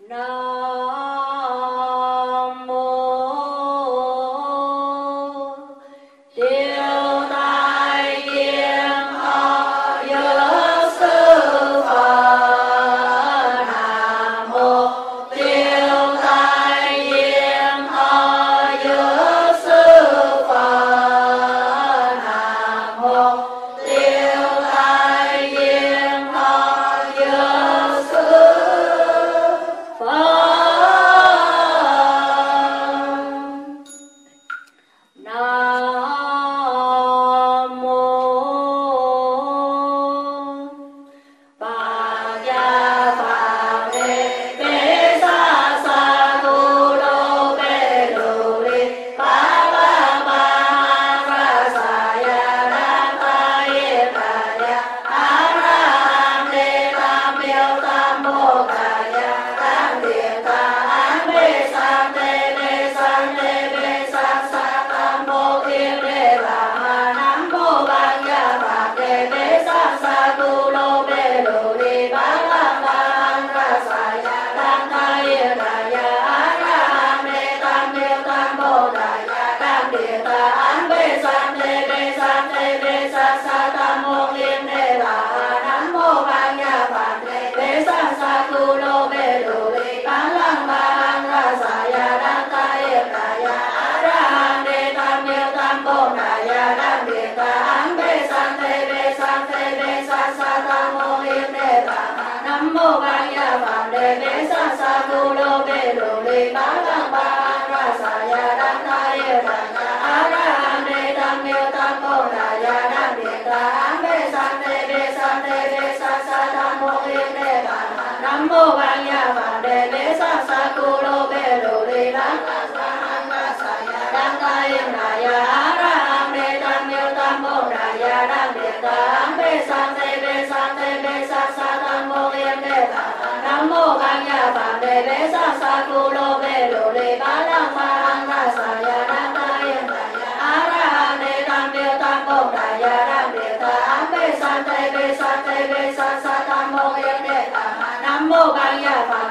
Nam mô Tiêu Tai Kiên Thọ Giới Sư Phật. Nam mô Tiêu Tai Kiên Thọ Giới Sư Phật. Nam mô Tiêu Tai Kiên Thọ Giới Sư Phật. Nam mô Phật Gia Phật Đề Bế Sa Sa Tu Lô Bê Lô Li Ba Ba Ba Ra Sa Ya Đa Ta Ye Ta Ya A Ra Hàm Đề Tam Miêu Tam Bồ Tát Ya Tam Địa Ta An Bê Sa Tê Bê Sa Tê Bê Sa Sa Tam Bồ Thiên Đề Bà Ma Nam Mô Bang Gia Phật Đề Bế Sa Sa Tu Lô Bê Lô Li Ba La Ba Ra Sa Ya Đa Ta Ye Ta Ya A Ra Hàm Đề Tam Miêu Tam Bồ Tát Ya Tam Địa Ta An Bê Sa Tê Bê Sa Tê Bê Sa Sa Tam Bồ Thiên Đề Bà Ma Nam Mô Bang Gia Phật Đề Bế Sa Sa Tu Lô Bê Lô Li Ba La Ba Ra Sa Ya Đa Ta Ye Ta Ya A Ra Hàm Đề Tam Miêu Tam Bồ Tát Ya Tam Địa Ta An Bê Sa Tê Bê Sa Tê Bê Sa Sa Tam Bồ Thiên Đề Bà Ma Nam Mô Bang Gia Phật Đề Bế Sa Sa Tu Lô Bê Lô Li Ba La Ba Ra Sa Ya Đa Ta Ye Ta Ya A Ra Hàm Đề Tam Miêu Tam Bồ Tát Ya Tam Địa Ta An Bê Sa Tê Bê Sa Tê Bê Sa Sa Tam Bồ Thiên Đề Bà Ma Nam Mô Bang Gia Phật Đề Bế Sa Sa Tu Lô Bê Lô Li Ba Ra Sa Ya Đa Ta Ye Ta Ya A Ra Hàm Đề Tam Miêu Tam Bồ Tát Ya Tam Địa Ta An Bê Sa Tê Bê Sa Tê Bê Sa Sa Tam Bồ Thiên Đề Bà Ma Nam Mô Bang Gia Phật Đề Bế Sa Sa Tu Lô Bê Lô Li Ba La Ma Ra Sa Ya Đa Ta Ye Ta Ya A Ra Hàm Đề Tam Miêu Tam Bồ Tát Ya Tam Địa Ta An Bê Sa Tê Bê Sa Tê Bê Sa Sa Tam Bồ Thiên Đề Bà Ma Nam Mô Bang Gia Phật